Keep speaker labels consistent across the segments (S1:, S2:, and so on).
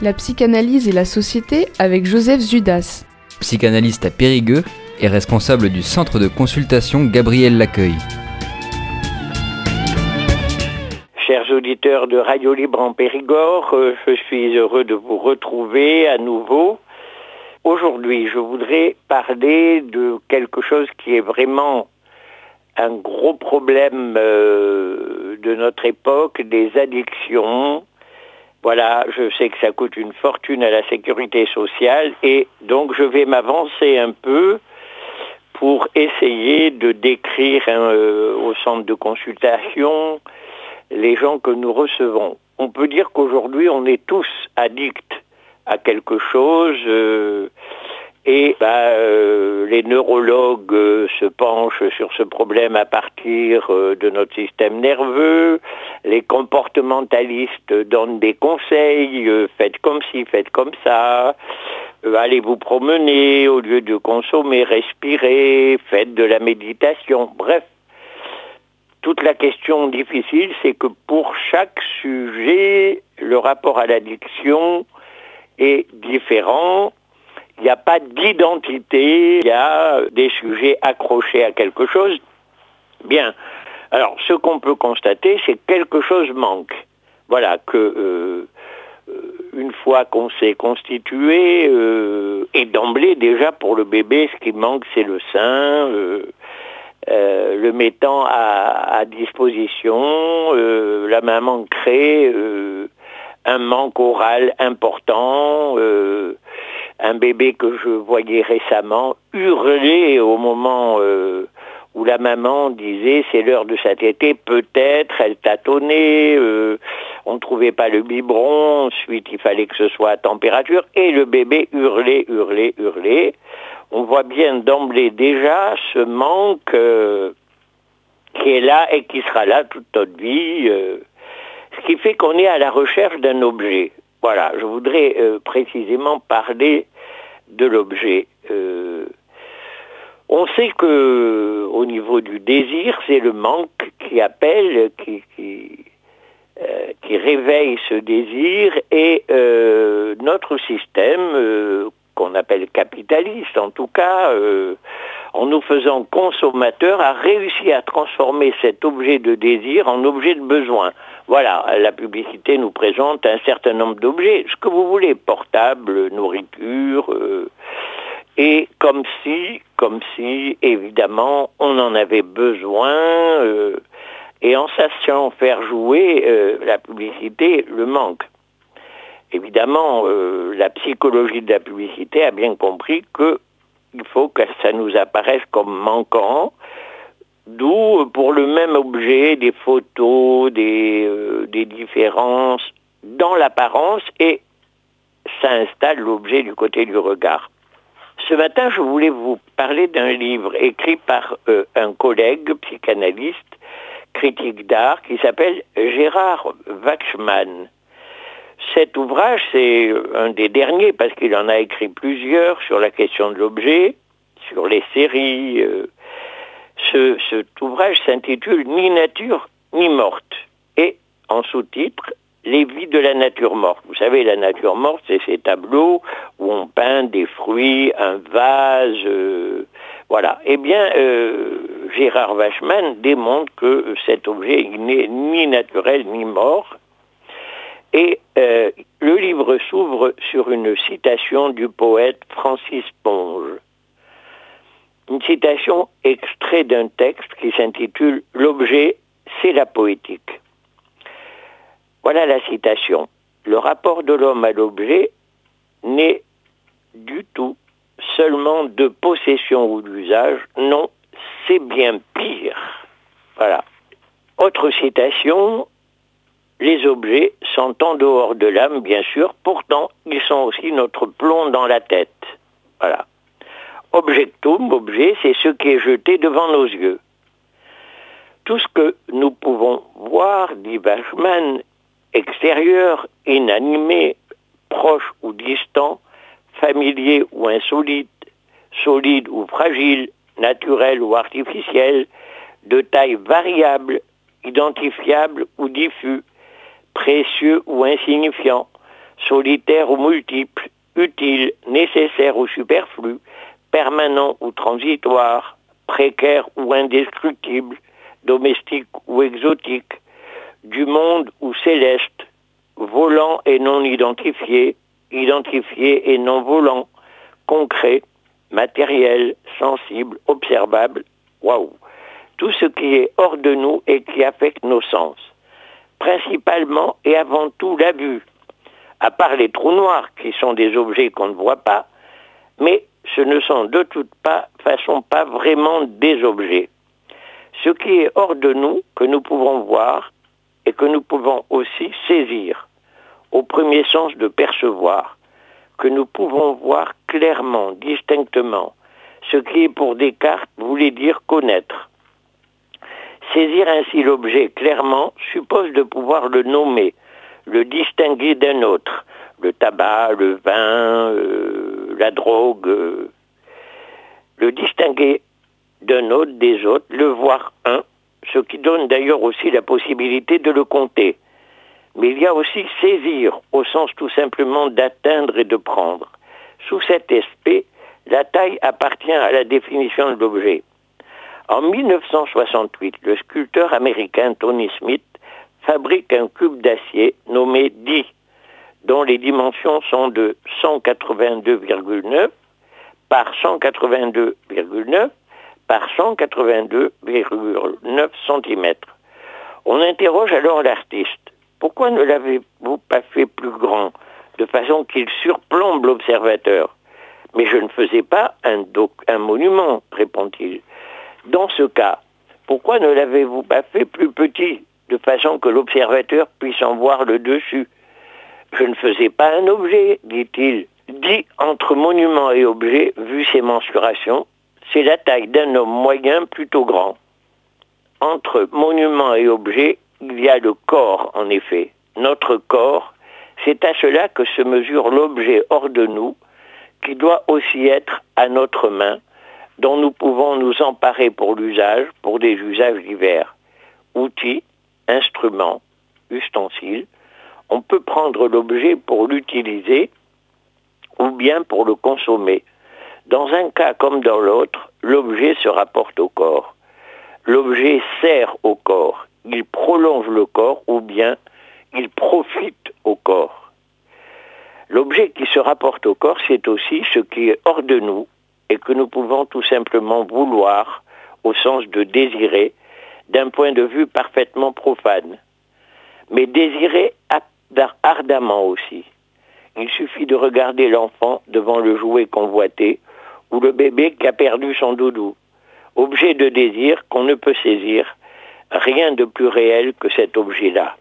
S1: La psychanalyse et la société avec Joseph Zudas.
S2: Psychanalyste à Périgueux et responsable du centre de consultation Gabriel Laccueil.
S3: Chers auditeurs de Radio Libre en Périgord, je suis heureux de vous retrouver à nouveau. Aujourd'hui, je voudrais parler de quelque chose qui est vraiment un gros problème de notre époque, des addictions. Voilà, je sais que ça coûte une fortune à la sécurité sociale et donc je vais m'avancer un peu pour essayer de décrire au centre de consultation les gens que nous recevons. On peut dire qu'aujourd'hui, on est tous addicts à quelque chose et les neurologues se penchent sur ce problème à partir de notre système nerveux. Les comportementalistes donnent des conseils, faites comme ci, faites comme ça, allez vous promener au lieu de consommer, respirez, faites de la méditation, bref. Toute la question difficile, c'est que pour chaque sujet, le rapport à l'addiction est différent. Il n'y a pas d'identité, il y a des sujets accrochés à quelque chose. Bien, alors ce qu'on peut constater, c'est que quelque chose manque. Voilà, que une fois qu'on s'est constitué, et d'emblée déjà pour le bébé, ce qui manque c'est le sein, le mettant à disposition, la maman crée un manque oral important, un bébé que je voyais récemment hurler au moment où la maman disait c'est l'heure de sa tétée, peut-être, elle tâtonnait, on ne trouvait pas le biberon, ensuite il fallait que ce soit à température, et le bébé hurlait. On voit bien d'emblée déjà ce manque qui est là et qui sera là toute notre vie, ce qui fait qu'on est à la recherche d'un objet. Voilà, je voudrais précisément parler de l'objet. On sait que au niveau du désir, c'est le manque qui appelle, qui réveille ce désir, et notre système, qu'on appelle capitaliste en tout cas, en nous faisant consommateurs, a réussi à transformer cet objet de désir en objet de besoin. Voilà, la publicité nous présente un certain nombre d'objets, ce que vous voulez, portable, nourriture, et comme si, évidemment, on en avait besoin, et en sachant faire jouer la publicité, le manque. Évidemment, la psychologie de la publicité a bien compris qu'il faut que ça nous apparaisse comme manquant, d'où, pour le même objet, des photos, des différences dans l'apparence, et ça installe l'objet du côté du regard. Ce matin, je voulais vous parler d'un livre écrit par un collègue psychanalyste, critique d'art, qui s'appelle Gérard Wachsmann. Cet ouvrage, c'est un des derniers, parce qu'il en a écrit plusieurs sur la question de l'objet, sur les séries. Cet ouvrage s'intitule « Ni nature, ni morte ». Et en sous-titre, « Les vies de la nature morte ». Vous savez, la nature morte, c'est ces tableaux où on peint des fruits, un vase, voilà. Eh bien, Gérard Wachsmann démontre que cet objet n'est ni naturel, ni mort. Et le livre s'ouvre sur une citation du poète Francis Ponge. Une citation extraite d'un texte qui s'intitule « L'objet, c'est la poétique ». Voilà la citation. « Le rapport de l'homme à l'objet n'est du tout seulement de possession ou d'usage, non, c'est bien pire. » Voilà. Autre citation. Les objets sont en dehors de l'âme, bien sûr, pourtant ils sont aussi notre plomb dans la tête. Voilà. Objectum, objet, c'est ce qui est jeté devant nos yeux. Tout ce que nous pouvons voir, dit Wachsmann, extérieur, inanimé, proche ou distant, familier ou insolite, solide ou fragile, naturel ou artificiel, de taille variable, identifiable ou diffus, précieux ou insignifiant, solitaire ou multiple, utile, nécessaire ou superflu, permanent ou transitoire, précaire ou indestructible, domestique ou exotique, du monde ou céleste, volant et non identifié, identifié et non volant, concret, matériel, sensible, observable, waouh, tout ce qui est hors de nous et qui affecte nos sens, principalement et avant tout la vue, à part les trous noirs qui sont des objets qu'on ne voit pas, mais ce ne sont de toute façon pas vraiment des objets. Ce qui est hors de nous, que nous pouvons voir et que nous pouvons aussi saisir, au premier sens de percevoir, que nous pouvons voir clairement, distinctement, ce qui est pour Descartes voulait dire connaître. Saisir ainsi l'objet clairement suppose de pouvoir le nommer, le distinguer d'un autre, le tabac, le vin, la drogue, le distinguer d'un autre, des autres, le voir un, ce qui donne d'ailleurs aussi la possibilité de le compter. Mais il y a aussi saisir, au sens tout simplement d'atteindre et de prendre. Sous cet aspect, la taille appartient à la définition de l'objet. En 1968, le sculpteur américain Tony Smith fabrique un cube d'acier nommé D, dont les dimensions sont de 182,9 par 182,9 par 182,9 cm. On interroge alors l'artiste. Pourquoi ne l'avez-vous pas fait plus grand, de façon qu'il surplombe l'observateur? Mais je ne faisais pas un monument, répond-il. Dans ce cas, pourquoi ne l'avez-vous pas fait plus petit, de façon que l'observateur puisse en voir le dessus? Je ne faisais pas un objet, dit-il. Dit entre monument et objet, vu ses mensurations, c'est la taille d'un homme moyen plutôt grand. Entre monument et objet, il y a le corps, en effet. Notre corps, c'est à cela que se mesure l'objet hors de nous, qui doit aussi être à notre main, dont nous pouvons nous emparer pour l'usage, pour des usages divers. Outils, instruments, ustensiles, on peut prendre l'objet pour l'utiliser ou bien pour le consommer. Dans un cas comme dans l'autre, l'objet se rapporte au corps. L'objet sert au corps, il prolonge le corps ou bien il profite au corps. L'objet qui se rapporte au corps, c'est aussi ce qui est hors de nous et que nous pouvons tout simplement vouloir, au sens de désirer, d'un point de vue parfaitement profane. Mais désirer ardemment aussi. Il suffit de regarder l'enfant devant le jouet convoité ou le bébé qui a perdu son doudou. Objet de désir qu'on ne peut saisir, rien de plus réel que cet objet-là.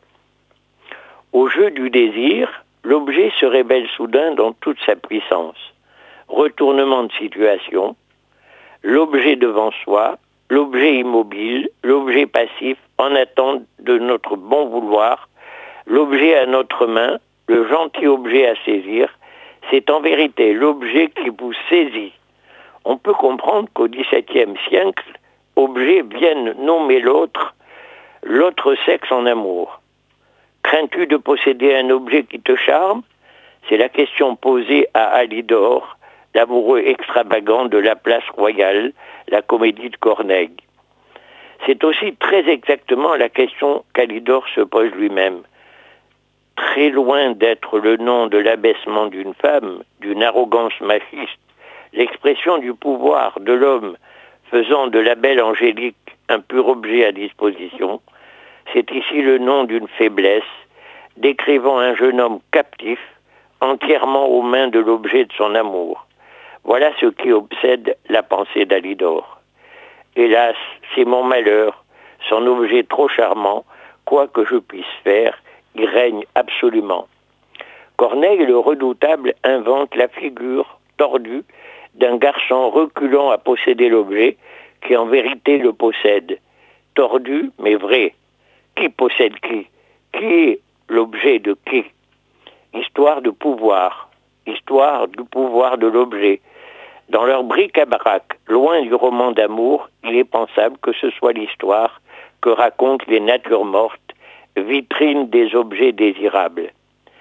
S3: Au jeu du désir, l'objet se révèle soudain dans toute sa puissance. Retournement de situation, l'objet devant soi, l'objet immobile, l'objet passif en attente de notre bon vouloir, l'objet à notre main, le gentil objet à saisir, c'est en vérité l'objet qui vous saisit. On peut comprendre qu'au XVIIe siècle, objet vienne nommer l'autre sexe en amour. Crains-tu de posséder un objet qui te charme? C'est la question posée à Alidor, l'amoureux extravagant de la place royale, la comédie de Corneille. C'est aussi très exactement la question qu'Alidor se pose lui-même. Très loin d'être le nom de l'abaissement d'une femme, d'une arrogance machiste, l'expression du pouvoir de l'homme faisant de la belle Angélique un pur objet à disposition, c'est ici le nom d'une faiblesse, décrivant un jeune homme captif, entièrement aux mains de l'objet de son amour. Voilà ce qui obsède la pensée d'Alidor. Hélas, c'est mon malheur, son objet trop charmant, quoi que je puisse faire, il règne absolument. Corneille le redoutable invente la figure tordue d'un garçon reculant à posséder l'objet qui en vérité le possède. Tordu, mais vrai. Qui possède qui? Qui est l'objet de qui? Histoire de pouvoir. Histoire du pouvoir de l'objet. Dans leur bric-à-brac, loin du roman d'amour, il est pensable que ce soit l'histoire que racontent les natures mortes, vitrine des objets désirables.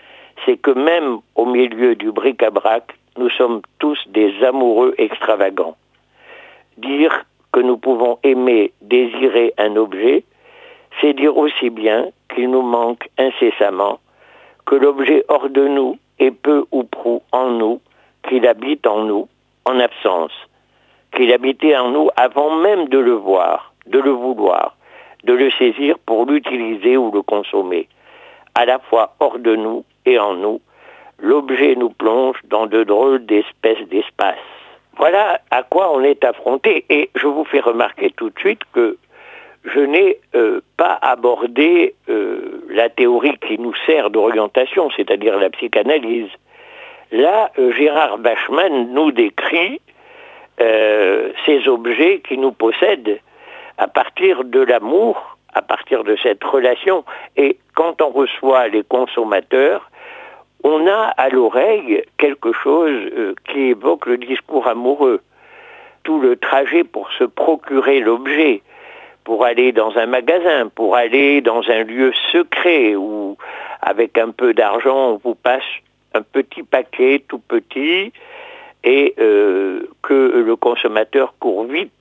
S3: c'est que même au milieu du bric-à-brac, nous sommes tous des amoureux extravagants. Dire que nous pouvons aimer, désirer un objet, c'est dire aussi bien qu'il nous manque incessamment, que l'objet hors de nous est peu ou prou en nous, qu'il habite en nous, en absence, qu'il habitait en nous avant même de le voir, de le vouloir, de le saisir pour l'utiliser ou le consommer. À la fois hors de nous et en nous, l'objet nous plonge dans de drôles d'espèces d'espace. Voilà à quoi on est affronté. Et je vous fais remarquer tout de suite que je n'ai pas abordé la théorie qui nous sert d'orientation, c'est-à-dire la psychanalyse. Là, Gérard Bachmann nous décrit ces objets qui nous possèdent à partir de l'amour, à partir de cette relation. Et quand on reçoit les consommateurs, on a à l'oreille quelque chose qui évoque le discours amoureux. Tout le trajet pour se procurer l'objet, pour aller dans un magasin, pour aller dans un lieu secret où, avec un peu d'argent, on vous passe un petit paquet tout petit et que le consommateur court vite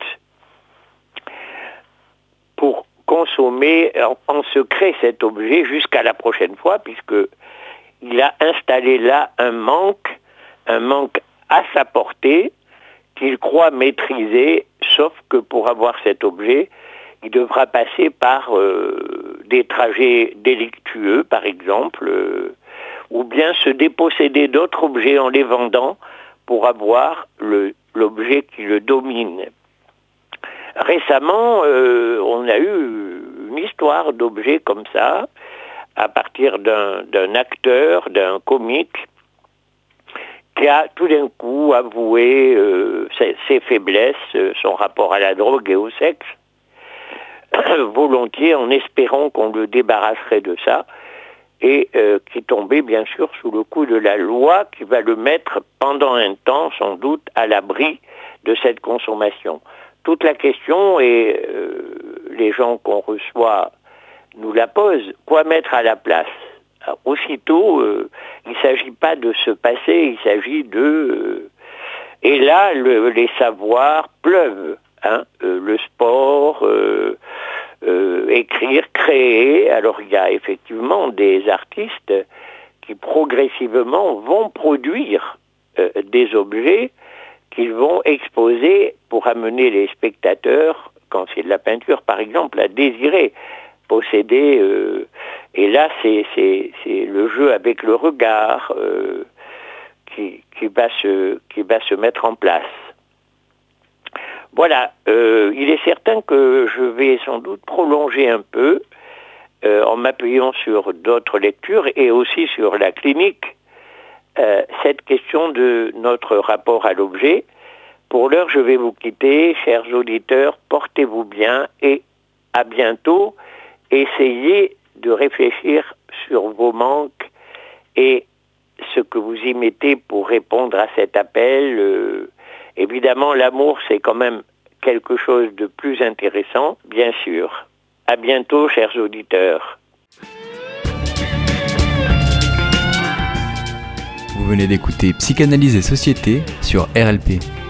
S3: pour consommer en secret cet objet jusqu'à la prochaine fois, puisque il a installé là un manque à sa portée qu'il croit maîtriser, sauf que pour avoir cet objet, il devra passer par des trajets délictueux, par exemple, ou bien se déposséder d'autres objets en les vendant pour avoir l'objet qui le domine. Récemment, on a eu une histoire d'objets comme ça, à partir d'un acteur, d'un comique, qui a tout d'un coup avoué ses faiblesses, son rapport à la drogue et au sexe, volontiers en espérant qu'on le débarrasserait de ça, et qui tombait bien sûr sous le coup de la loi qui va le mettre pendant un temps sans doute à l'abri de cette consommation. Toute la question, et les gens qu'on reçoit nous la posent, quoi mettre à la place ? Alors, aussitôt, il ne s'agit pas de se passer, il s'agit de... et là, les savoirs pleuvent. Le sport, écrire, créer. Alors il y a effectivement des artistes qui progressivement vont produire des objets qu'ils vont exposer pour amener les spectateurs, quand c'est de la peinture par exemple, à désirer posséder. Et là c'est le jeu avec le regard qui va se mettre en place. Voilà, il est certain que je vais sans doute prolonger un peu en m'appuyant sur d'autres lectures et aussi sur la clinique, cette question de notre rapport à l'objet. Pour l'heure, je vais vous quitter, chers auditeurs, portez-vous bien et à bientôt. Essayez de réfléchir sur vos manques et ce que vous y mettez pour répondre à cet appel. Évidemment, l'amour, c'est quand même quelque chose de plus intéressant, bien sûr. À bientôt, chers auditeurs.
S2: Vous venez d'écouter Psychanalyse et Société sur RLP.